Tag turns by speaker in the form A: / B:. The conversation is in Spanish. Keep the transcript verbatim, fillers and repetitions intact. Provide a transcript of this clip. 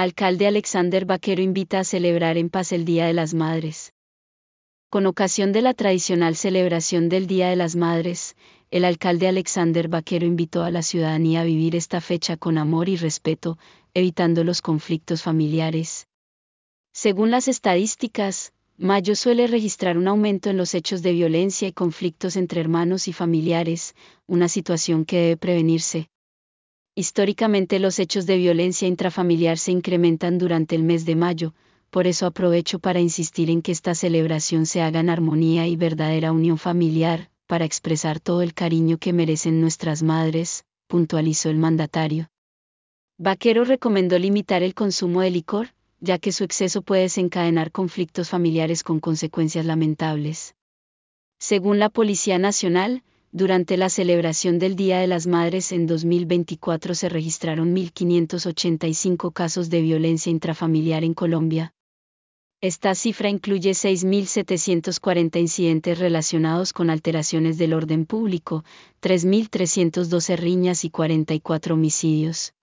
A: Alcalde Alexander Vaquero invita a celebrar en paz el Día de las Madres. Con ocasión de la tradicional celebración del Día de las Madres, el alcalde Alexander Vaquero invitó a la ciudadanía a vivir esta fecha con amor y respeto, evitando los conflictos familiares. Según las estadísticas, mayo suele registrar un aumento en los hechos de violencia y conflictos entre hermanos y familiares, una situación que debe prevenirse. Históricamente los hechos de violencia intrafamiliar se incrementan durante el mes de mayo, por eso aprovecho para insistir en que esta celebración se haga en armonía y verdadera unión familiar, para expresar todo el cariño que merecen nuestras madres, puntualizó el mandatario. Vaquero recomendó limitar el consumo de licor, ya que su exceso puede desencadenar conflictos familiares con consecuencias lamentables. Según la Policía Nacional, durante la celebración del Día de las Madres en dos mil veinticuatro se registraron mil quinientos ochenta y cinco casos de violencia intrafamiliar en Colombia. Esta cifra incluye seis mil setecientos cuarenta incidentes relacionados con alteraciones del orden público, tres mil trescientos doce riñas y cuarenta y cuatro homicidios.